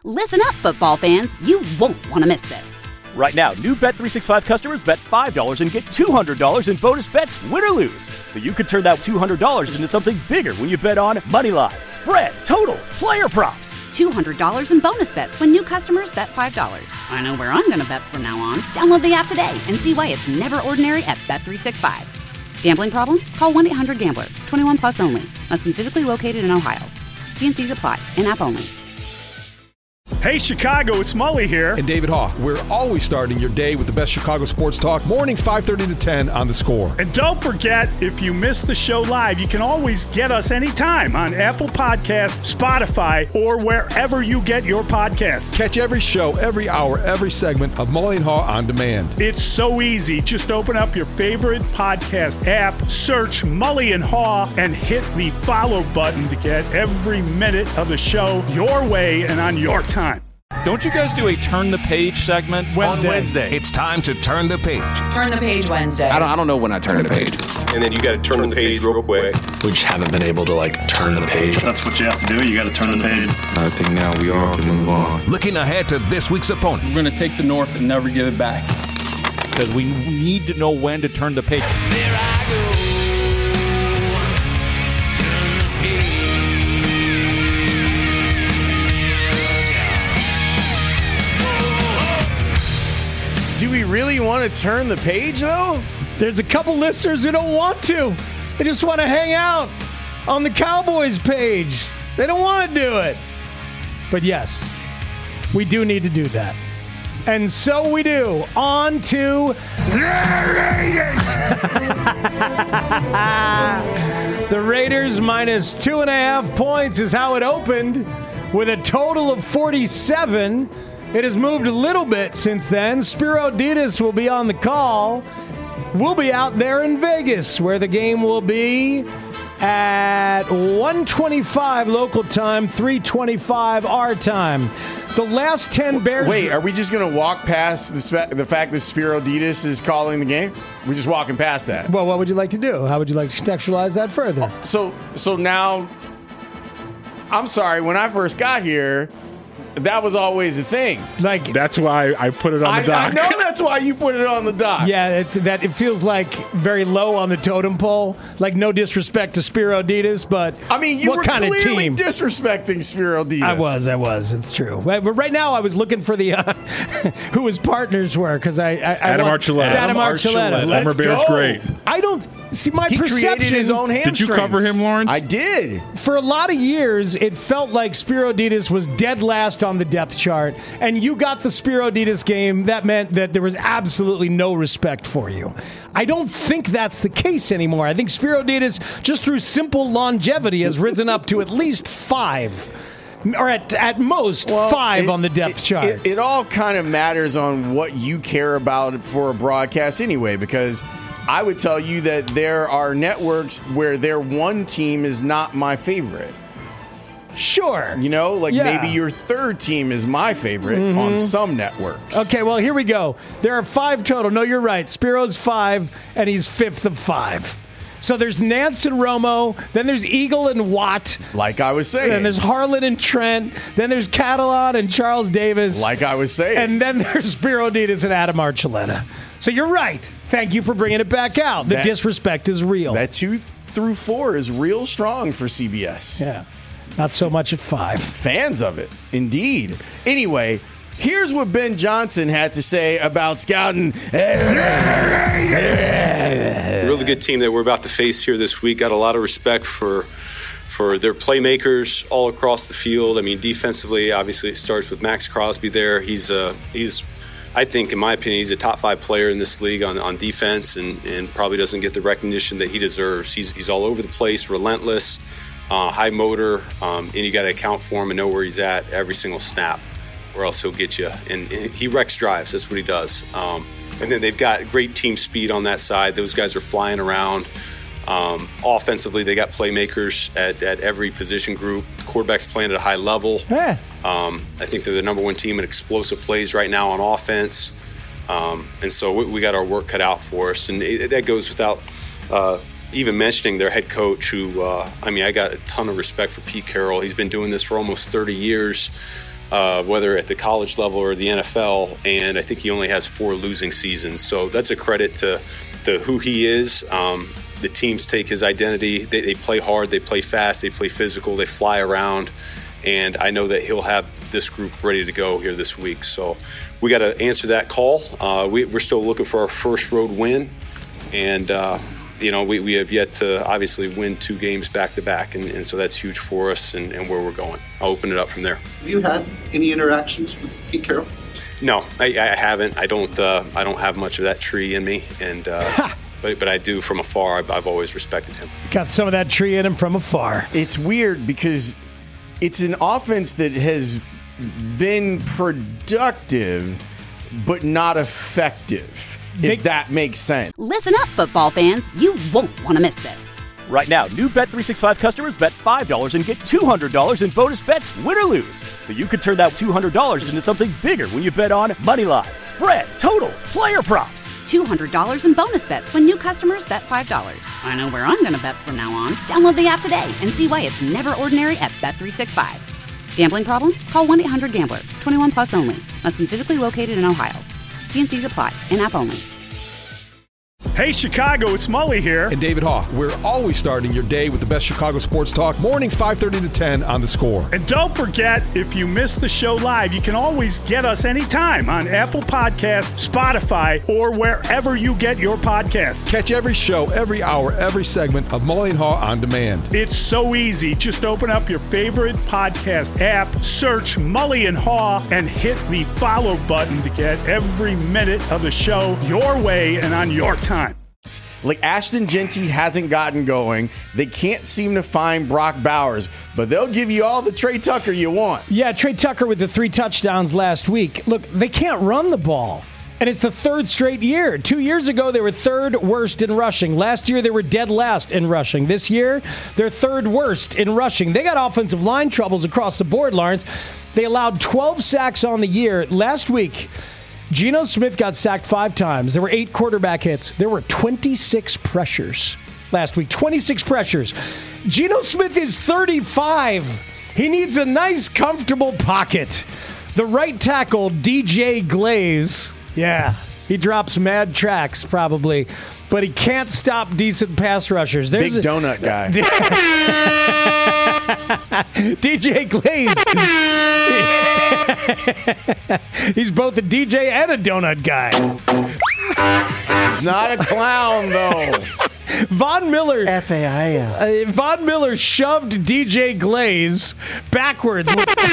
Listen up, football fans. You won't want to miss this. Right now, new Bet365 customers bet $5 and get $200 in bonus bets, win or lose. So you could turn that $200 into something bigger when you bet on money line, spread, totals, player props. $200 in bonus bets when new customers bet $5. I know where I'm going to bet from now on. Download the app today and see why it's never ordinary at Bet365. Gambling problem? Call 1-800-GAMBLER. 21 plus only. Must be physically located in Ohio. T&Cs apply. In-app only. Hey, Chicago, it's Mully here. And David Haugh. We're always starting your day with the best Chicago sports talk. Mornings 5:30 to 10 on The Score. And don't forget, if you miss the show live, you can always get us anytime on Apple Podcasts, Spotify, or wherever you get your podcasts. Catch every show, every hour, every segment of Mully and Haugh on demand. It's so easy. Just open up your favorite podcast app, search Mully and Haugh, and hit the follow button to get every minute of the show your way and on your time. Don't you guys do a Turn the Page segment? On Wednesday. It's time to turn the page. Turn the page Wednesday. I don't know when I turn the page. And then you got to turn the page real quick. We just haven't been able to, turn the page. That's what you have to do. You got to turn the page. I think now we all can move on. Looking ahead to this week's opponent. We're going to take the North and never give it back. Because we need to know when to turn the page. There I go. Turn the page. Do we really want to turn the page, though? There's a couple listeners who don't want to. They just want to hang out on the Cowboys page. They don't want to do it. But yes, we do need to do that. And so we do. On to the Raiders. The Raiders minus 2.5 points is how it opened with a total of 47. It has moved a little bit since then. Spiro Ditas will be on the call. We'll be out there in Vegas, where the game will be at 1:25 local time, 3:25 our time. The last 10 Bears... Wait, are we just going to walk past the fact that Spiro Ditas is calling the game? We're just walking past that. Well, what would you like to do? How would you like to contextualize that further? So now, I'm sorry, when I first got here... That was always a thing. That's why I put it on the dock. I know that's why you put it on the dock. Yeah, it feels like very low on the totem pole. Like, no disrespect to Spiro Ditas, but I mean, you what were kind clearly of team? Disrespecting Spiro Ditas. I was. It's true. But right now, I was looking for the who his partners were because Adam Archuleta. It's Adam Archuleta. Former Bears great. I don't see my he perception. Created his own hamstrings. Did you cover him, Lawrence? I did. For a lot of years, it felt like Spiro Ditas was dead last on the depth chart, and you got the Spiro Ditas game. That meant that there was absolutely no respect for you. I don't think that's the case anymore. I think Spiro Ditas, just through simple longevity, has risen up to at least 5. Or at most 5 on the depth chart. It all kind of matters on what you care about for a broadcast anyway, because I would tell you that there are networks where their one team is not my favorite. Sure. Maybe your third team is my favorite on some networks. Okay, well, here we go. There are 5 total. No, you're right. Spiro's 5, and he's 5th of 5. So there's Nance and Romo, then there's Eagle and Watt. Like I was saying. Then there's Harlan and Trent, then there's Catalan and Charles Davis. Like I was saying. And then there's Spiro Ditas and Adam Archuleta. So you're right. Thank you for bringing it back out. The disrespect is real. That 2 through 4 is real strong for CBS. Yeah. Not so much at 5. Fans of it, indeed. Anyway, here's what Ben Johnson had to say about scouting. Really good team that we're about to face here this week. Got a lot of respect for their playmakers all across the field. I mean, defensively, obviously, it starts with Max Crosby there. He's I think, in my opinion, he's a top 5 player in this league on defense and probably doesn't get the recognition that he deserves. He's all over the place, relentless, high motor, and you got to account for him and know where he's at every single snap, or else he'll get you. And he wrecks drives. That's what he does. And then they've got great team speed on that side. Those guys are flying around. Offensively, they got playmakers at every position group. The quarterback's playing at a high level. Yeah. I think they're the number 1 team in explosive plays right now on offense. And so we got our work cut out for us. And that goes without even mentioning their head coach, who, I got a ton of respect for Pete Carroll. He's been doing this for almost 30 years. whether at the college level or the NFL, and I think he only has 4 losing seasons. So that's a credit to who he is. The teams take his identity. They play hard, they play fast, they play physical, they fly around, and I know that he'll have this group ready to go here this week. So we got to answer that call. We're still looking for our first road win, and we have yet to obviously win 2 games back-to-back, and so that's huge for us and where we're going. I'll open it up from there. Have you had any interactions with Pete Carroll? No, I haven't. I don't have much of that tree in me, and but I do from afar. I've always respected him. Got some of that tree in him from afar. It's weird because it's an offense that has been productive but not effective, if that makes sense. Listen up, football fans. You won't want to miss this. Right now, new Bet365 customers bet $5 and get $200 in bonus bets, win or lose. So you could turn that $200 into something bigger when you bet on moneyline, spread, totals, player props. $200 in bonus bets when new customers bet $5. I know where I'm going to bet from now on. Download the app today and see why it's never ordinary at Bet365. Gambling problem? Call 1-800-GAMBLER. 21 plus only. Must be physically located in Ohio. T&Cs apply. In-app only. Hey, Chicago, it's Mully here. And David Haugh. We're always starting your day with the best Chicago sports talk. Mornings 5:30 to 10 on The Score. And don't forget, if you missed the show live, you can always get us anytime on Apple Podcasts, Spotify, or wherever you get your podcasts. Catch every show, every hour, every segment of Mully and Haugh on demand. It's so easy. Just open up your favorite podcast app, search Mully and Haugh, and hit the follow button to get every minute of the show your way and on your time. Like Ashton Genty hasn't gotten going. They can't seem to find Brock Bowers, but they'll give you all the Trey Tucker you want. Yeah, Trey Tucker with the 3 touchdowns last week. Look, they can't run the ball. And it's the 3rd straight year. 2 years ago, they were 3rd worst in rushing. Last year, they were dead last in rushing. This year, they're 3rd worst in rushing. They got offensive line troubles across the board, Lawrence. They allowed 12 sacks on the year. Last week, Geno Smith got sacked 5 times. There were 8 quarterback hits. There were 26 pressures last week. 26 pressures. Geno Smith is 35. He needs a nice, comfortable pocket. The right tackle, DJ Glaze, yeah, he drops mad tracks probably, but he can't stop decent pass rushers. Big donut guy. DJ Glaze. He's both a DJ and a donut guy. He's not a clown, though. Von Miller. F-A-I-L. Von Miller shoved DJ Glaze backwards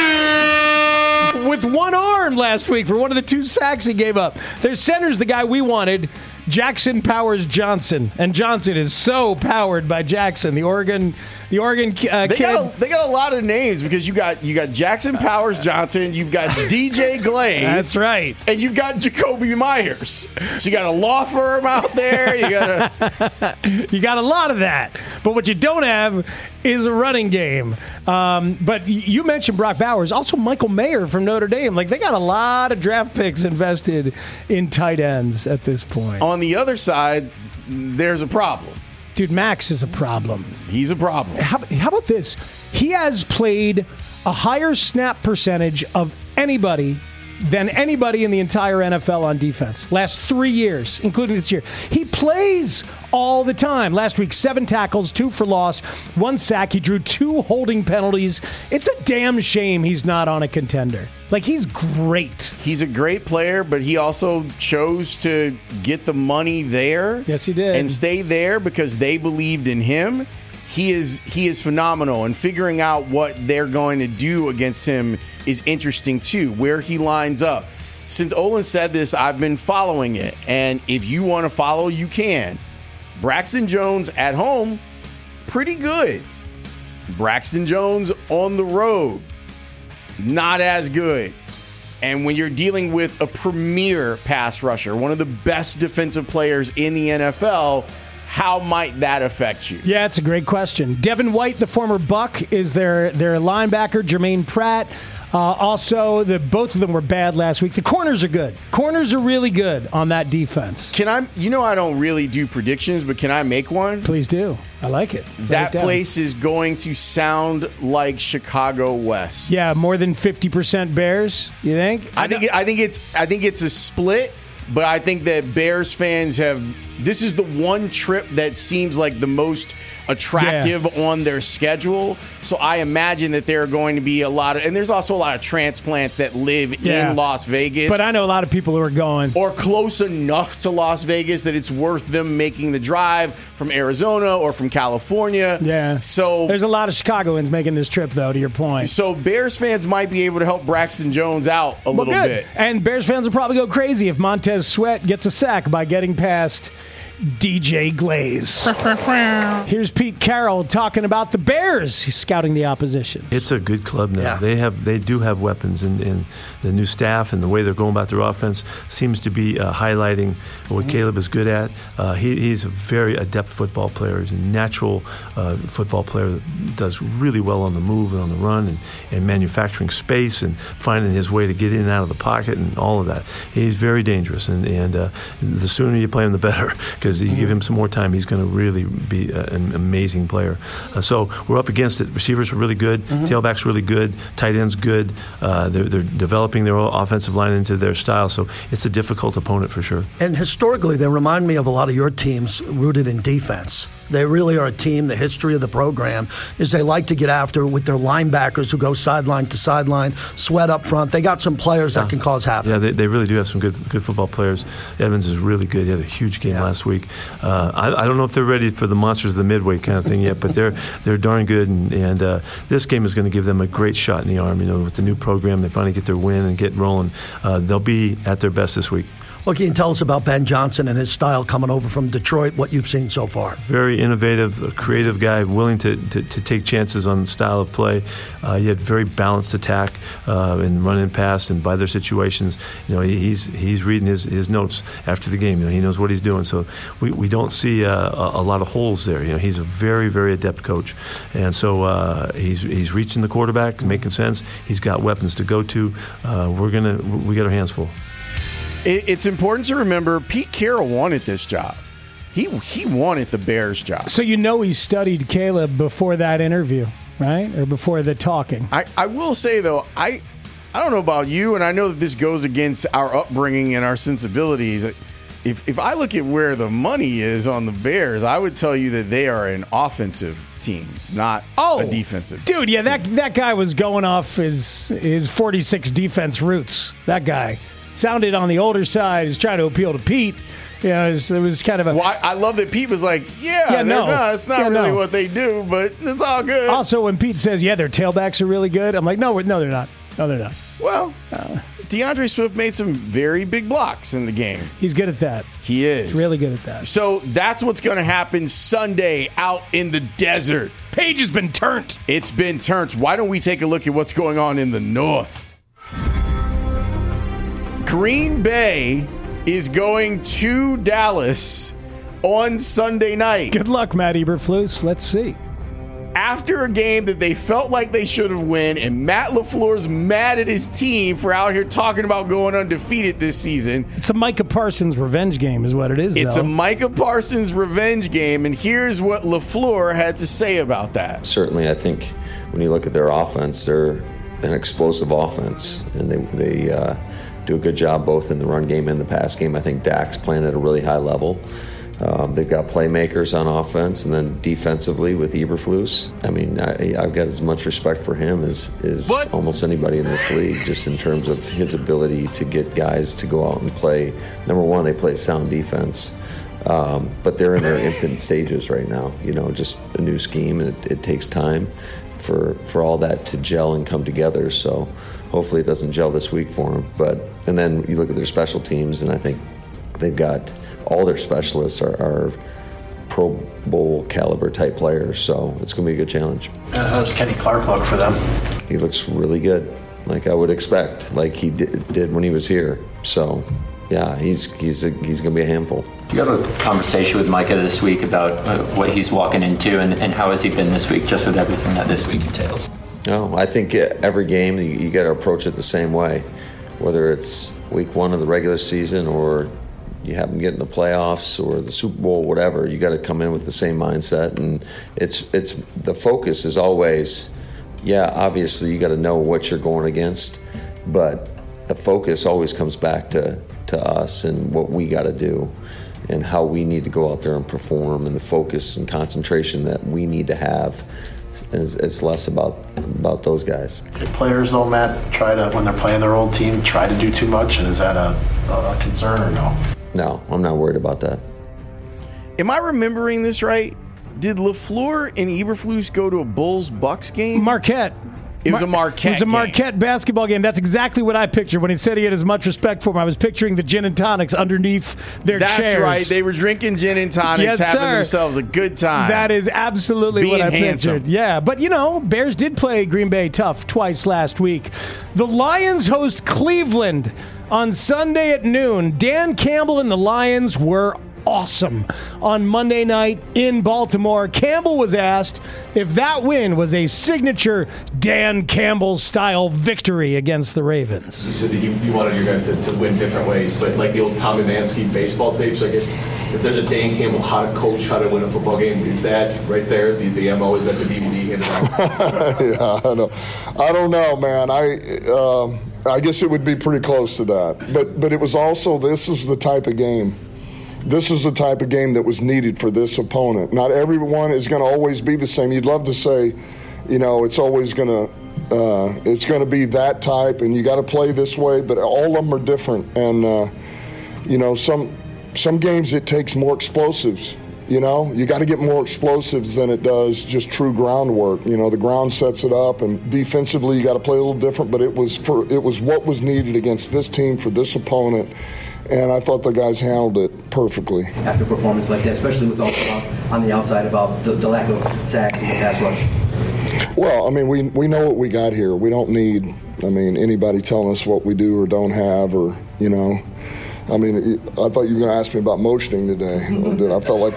with one arm last week for one of the 2 sacks he gave up. Their center's the guy we wanted, Jackson Powers Johnson. And Johnson is so powered by Jackson, the Oregon kid. They got a lot of names because you got Jackson Powers Johnson, you've got DJ Glaze. That's right. And you've got Jacoby Myers. So you got a law firm out there. You got a lot of that. But what you don't have is a running game. But you mentioned Brock Bowers, also Michael Mayer from Notre Dame. Like, they got a lot of draft picks invested in tight ends at this point. On the other side, there's a problem. Dude, Max is a problem. He's a problem. How about this? He has played a higher snap percentage of anybody than anybody in the entire NFL on defense. Last 3 years, including this year. He plays all the time. Last week, 7 tackles, 2 for loss, 1 sack. He drew 2 holding penalties. It's a damn shame he's not on a contender. Like, he's great. He's a great player, but he also chose to get the money there. Yes, he did. And stay there because they believed in him. He is phenomenal, and figuring out what they're going to do against him is interesting too, where he lines up. Since Olin said this, I've been following it, and if you want to follow, you can. Braxton Jones at home, pretty good. Braxton Jones on the road, not as good. And when you're dealing with a premier pass rusher, one of the best defensive players in the NFL, how might that affect you? Yeah, it's a great question. Devin White, the former Buck, is their linebacker. Jermaine Pratt, Also, both of them were bad last week. The corners are good. Corners are really good on that defense. I don't really do predictions, but can I make one? Please do. I like it. That place is going to sound like Chicago West. Yeah, more than 50% Bears, you think? I think it's a split, but I think that Bears fans this is the one trip that seems like the most attractive on their schedule. So I imagine that there are going to be and there's also a lot of transplants that live in Las Vegas. But I know a lot of people who are going. Or close enough to Las Vegas that it's worth them making the drive from Arizona or from California. Yeah. So there's a lot of Chicagoans making this trip, though, to your point. So Bears fans might be able to help Braxton Jones out a little bit. And Bears fans will probably go crazy if Montez Sweat gets a sack by getting past DJ Glaze. Here's Pete Carroll talking about the Bears. He's scouting the opposition. It's a good club now. Yeah. They do have weapons, and the new staff and the way they're going about their offense seems to be highlighting what Caleb is good at. He's a very adept football player. He's a natural football player that does really well on the move and on the run and manufacturing space and finding his way to get in and out of the pocket and all of that. He's very dangerous, and the sooner you play him, the better. Because you give him some more time, he's going to really be an amazing player. So we're up against it. Receivers are really good. Tailbacks really good. Tight ends good. They're developing their offensive line into their style. So it's a difficult opponent for sure. And historically, they remind me of a lot of your teams rooted in defense. They really are a team. The history of the program is they like to get after with their linebackers who go sideline to sideline, Sweat up front. They got some players that can cause havoc. Yeah, they really do have some good football players. Edmonds is really good. He had a huge game last week. I don't know if they're ready for the monsters of the midway kind of thing yet, but they're darn good. And this game is going to give them a great shot in the arm. With the new program, they finally get their win and get rolling. They'll be at their best this week. What can you tell us about Ben Johnson and his style coming over from Detroit, what you've seen so far? Very innovative, a creative guy, willing to take chances on the style of play. He had very balanced attack in run and pass and by their situations. He's reading his notes after the game. He knows what he's doing. So we don't see a lot of holes there. He's a very, very adept coach. And so he's reaching the quarterback, making sense. He's got weapons to go to. We got our hands full. It's important to remember Pete Carroll wanted this job. He wanted the Bears job. So he studied Caleb before that interview, right? Or before the talking. I will say, though, I don't know about you, and I know that this goes against our upbringing and our sensibilities. If I look at where the money is on the Bears, I would tell you that they are an offensive team, not a defensive team. Yeah, that guy was going off his 46 defense roots. That guy sounded on the older side. He's trying to appeal to Pete. It was kind of a... Well, I love that Pete was like, it's not really what they do, but it's all good. Also, when Pete says, their tailbacks are really good, I'm like, no, they're not. No, they're not. Well, DeAndre Swift made some very big blocks in the game. He's good at that. He is. He's really good at that. So that's what's going to happen Sunday out in the desert. Page has been turned. It's been turned. Why don't we take a look at what's going on in the north? Green Bay is going to Dallas on Sunday night. Good luck, Matt Eberflus. Let's see. After a game that they felt like they should have won, and Matt LaFleur's mad at his team for out here talking about going undefeated this season. It's a Micah Parsons revenge game is what it is, It's a Micah Parsons revenge game, and here's what LaFleur had to say about that. Certainly, I think when you look at their offense, they're an explosive offense, and they do a good job both in the run game and the pass game. I think Dak's playing at a really high level. They've got playmakers on offense, and then defensively with Eberflus. I mean, I've got as much respect for him as almost anybody in this league, just in terms of his ability to get guys to go out and play. Number one, they play sound defense, but they're in their infant stages right now. Just a new scheme, and it takes time for all that to gel and come together. So hopefully it doesn't gel this week for them. And then you look at their special teams, and I think they've got all their specialists are Pro Bowl caliber type players. So it's going to be a good challenge. How does Kenny Clark look for them? He looks really good, like I would expect, like he did when he was here. So yeah, he's going to be a handful. You have a conversation with Micah this week about what he's walking into, and how has he been this week, just with everything that this week entails? No, I think every game you got to approach it the same way, whether it's week 1 of the regular season or you happen to get in the playoffs or the Super Bowl, whatever. You got to come in with the same mindset, and it's the focus is always, obviously you got to know what you're going against, but the focus always comes back to us and what we got to do and how we need to go out there and perform, and the focus and concentration that we need to have. It's less about those guys. Do players, though, Matt, try to, when they're playing their old team, try to do too much, and is that a concern or no? No, I'm not worried about that. Am I remembering this right? Did LaFleur and Eberflus go to a Bulls-Bucks game? Marquette. It was a Marquette It was a Marquette basketball game. That's exactly what I pictured. When he said he had as much respect for him, I was picturing the gin and tonics underneath their chairs. That's right. They were drinking gin and tonics, yes, having sir. themselves a good time. That is absolutely what I handsome. pictured. Yeah, but Bears did play Green Bay tough twice last week. The Lions host Cleveland on Sunday at noon. Dan Campbell and the Lions were awesome on Monday night in Baltimore. Campbell was asked if that win was a signature Dan Campbell-style victory against the Ravens. You said that you wanted your guys to win different ways, but like the old Tom Evansky baseball tapes, I guess if there's a Dan Campbell how to coach, how to win a football game, is that right there, the MO, is that the DVD handed out? Yeah, I don't know, man. I guess it would be pretty close to that. But it was also, this is the type of game. This is the type of game that was needed for this opponent. Not everyone is going to always be the same. You'd love to say, it's always going to be that type, and you got to play this way. But all of them are different, and some games it takes more explosives. You got to get more explosives than it does just true groundwork. The ground sets it up, and defensively you got to play a little different. But it was what was needed against this team for this opponent. And I thought the guys handled it perfectly. After a performance like that, especially with all the talk on the outside about the lack of sacks in the pass rush. Well, we know what we got here. We don't need, anybody telling us what we do or don't have, or, I thought you were going to ask me about motioning today. I felt like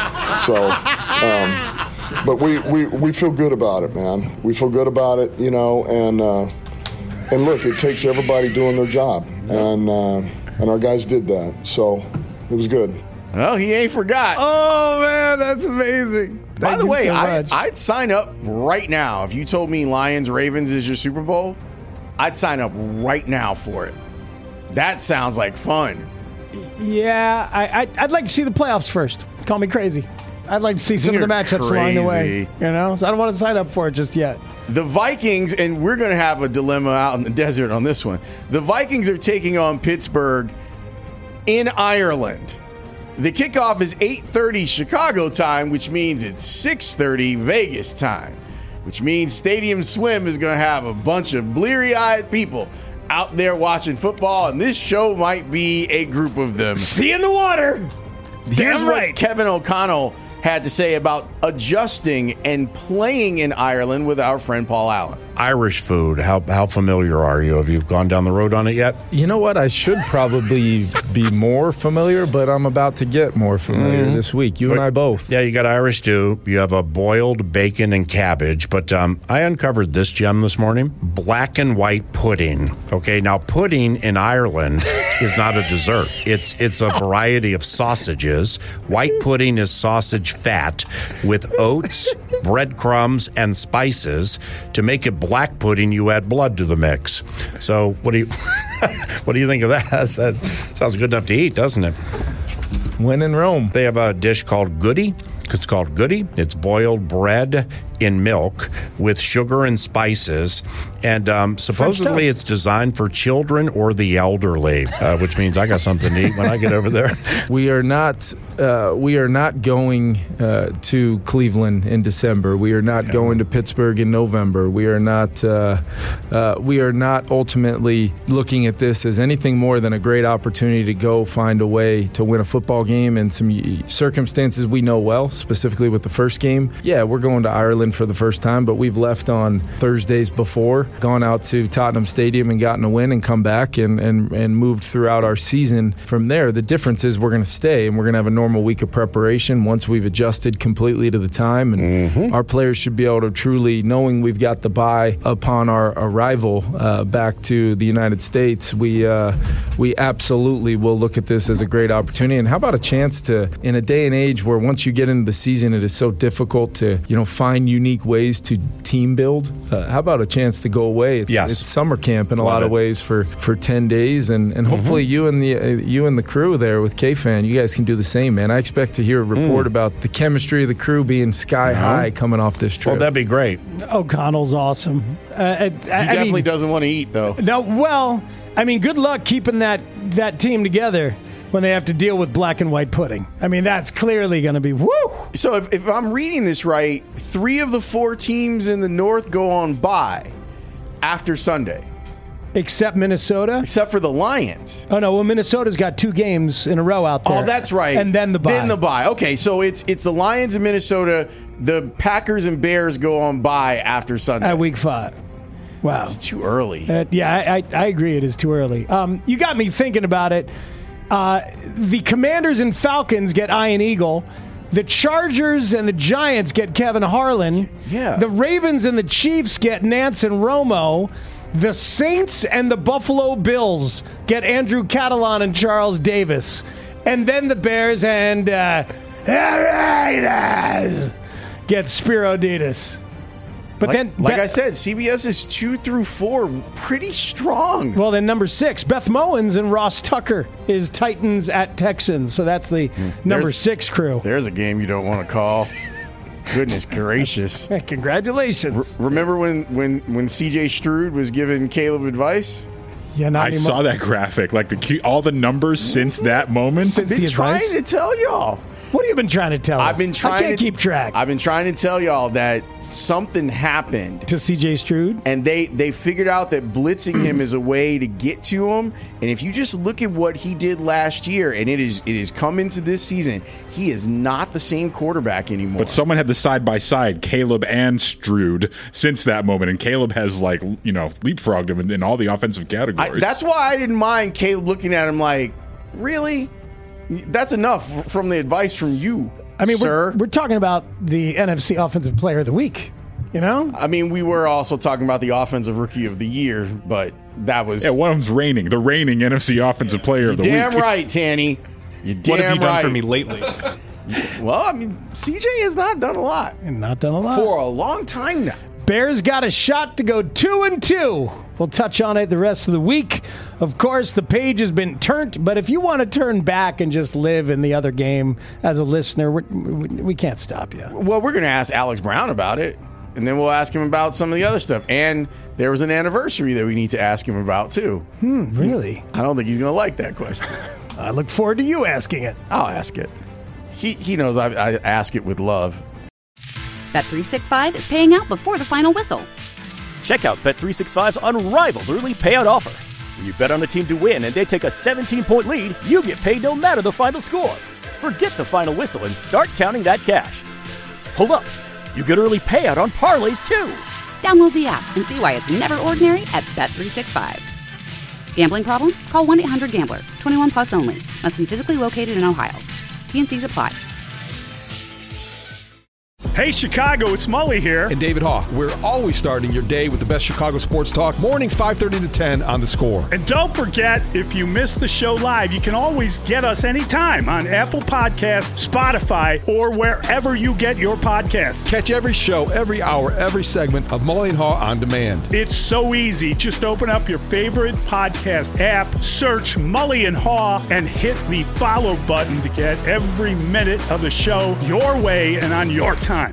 but we feel good about it, man. We feel good about it, and look, it takes everybody doing their job, and our guys did that, so it was good. Well, he ain't forgot. Oh, man, that's amazing. By the way, I'd sign up right now. If you told me Lions-Ravens is your Super Bowl, I'd sign up right now for it. That sounds like fun. Yeah, I'd like to see the playoffs first. Call me crazy. I'd like to see some of the matchups along the way. So I don't want to sign up for it just yet. The Vikings, and we're going to have a dilemma out in the desert on this one. The Vikings are taking on Pittsburgh in Ireland. The kickoff is 8:30 Chicago time, which means it's 6:30 Vegas time, which means Stadium Swim is going to have a bunch of bleary-eyed people out there watching football, and this show might be a group of them. See in the water. Here's what Kevin O'Connell had to say about adjusting and playing in Ireland with our friend Paul Allen. Irish food, how familiar are you? Have you gone down the road on it yet? You know what? I should probably be more familiar, but I'm about to get more familiar this week. You and I both. Yeah, you got Irish stew. You have a boiled bacon and cabbage. But I uncovered this gem this morning. Black and white pudding. Okay, now pudding in Ireland is not a dessert. It's a variety of sausages. White pudding is sausage fat with oats, breadcrumbs, and spices. To make it black pudding, you add blood to the mix. So what do you think of that? That sounds good enough to eat, doesn't it? When in Rome. They have a dish called Goody. It's called Goody. It's boiled bread in milk with sugar and spices. And supposedly it's designed for children or the elderly, which means I got something to eat when I get over there. We are not going to Cleveland in December. We are not going to Pittsburgh in November. We are not ultimately looking at this as anything more than a great opportunity to go find a way to win a football game in some circumstances we know well, specifically with the first game. Yeah, we're going to Ireland again for the first time, but we've left on Thursdays before, gone out to Tottenham Stadium and gotten a win and come back and moved throughout our season from there. The difference is we're going to stay and we're going to have a normal week of preparation once we've adjusted completely to the time. And our players should be able to truly, knowing we've got the bye upon our arrival back to the United States, we absolutely will look at this as a great opportunity. And how about a chance to, in a day and age where once you get into the season, it is so difficult to find unique ways to team build. How about a chance to go away? It's summer camp in a lot of ways for 10 days, and hopefully you and the crew there with K-Fan, you guys can do the same, man. I expect to hear a report about the chemistry of the crew being sky high coming off this trip. Well, that'd be great. O'Connell's awesome. He definitely doesn't want to eat, though. No, well, I mean, good luck keeping that team together when they have to deal with black and white pudding. I mean, that's clearly going to be woo. So if I'm reading this right, 3 of the 4 teams in the North go on bye after Sunday. Except Minnesota? Except for the Lions. Oh, no. Well, Minnesota's got 2 games in a row out there. Oh, that's right. And then the bye. Then the bye. Okay, so it's the Lions and Minnesota. The Packers and Bears go on bye after Sunday. At week 5. Wow. It's too early. Yeah, I agree. It is too early. You got me thinking about it. The Commanders and Falcons get Ian Eagle. The Chargers and the Giants get Kevin Harlan. Yeah. The Ravens and the Chiefs get Nance and Romo. The Saints and the Buffalo Bills get Andrew Catalan and Charles Davis. And then the Bears and the Raiders get Spiro Ditas. But I said, CBS is 2 through 4, pretty strong. Well, then number 6, Beth Mowins and Ross Tucker is Titans at Texans. So that's the number 6 crew. There's a game you don't want to call. Goodness gracious. Congratulations. Remember when C.J. Stroud was giving Caleb advice? Yeah, not I anymore. saw that graphic, like all the numbers since that moment. I've been trying to tell y'all. What have you been trying to tell us? I can't keep track. I've been trying to tell y'all that something happened to C.J. Stroud, and they figured out that blitzing him is a way to get to him. And if you just look at what he did last year, and it is come into this season, he is not the same quarterback anymore. But someone had the side-by-side, Caleb and Stroud, since that moment, and Caleb has leapfrogged him in all the offensive categories. That's why I didn't mind Caleb looking at him like, really? That's enough from the advice from you, sir. We're talking about the NFC Offensive Player of the Week, I mean, we were also talking about the Offensive Rookie of the Year, but that was... Yeah, one of them's the reigning NFC Offensive Player of the Week. Damn right, Tanny. You damn right. What have you done for me lately? Well, I mean, CJ has not done a lot. For a long time now. Bears got a shot to go 2-2. We'll touch on it the rest of the week. Of course, the page has been turned, but if you want to turn back and just live in the other game as a listener, we can't stop you. Well, we're going to ask Alex Brown about it, and then we'll ask him about some of the other stuff. And there was an anniversary that we need to ask him about, too. Really? I don't think he's going to like that question. I look forward to you asking it. I'll ask it. He knows I ask it with love. Bet365 is paying out before the final whistle. Check out Bet365's unrivaled early payout offer. When you bet on a team to win and they take a 17-point lead, you get paid no matter the final score. Forget the final whistle and start counting that cash. Hold up. You get early payout on parlays, too. Download the app and see why it's never ordinary at Bet365. Gambling problem? Call 1-800-GAMBLER. 21 plus only. Must be physically located in Ohio. T&Cs apply. Hey, Chicago, it's Mully here. And David Haugh. We're always starting your day with the best Chicago sports talk. Mornings 5:30 to 10 on The Score. And don't forget, if you missed the show live, you can always get us anytime on Apple Podcasts, Spotify, or wherever you get your podcasts. Catch every show, every hour, every segment of Mully and Haugh on demand. It's so easy. Just open up your favorite podcast app, search Mully and Haugh, and hit the follow button to get every minute of the show your way and on your time.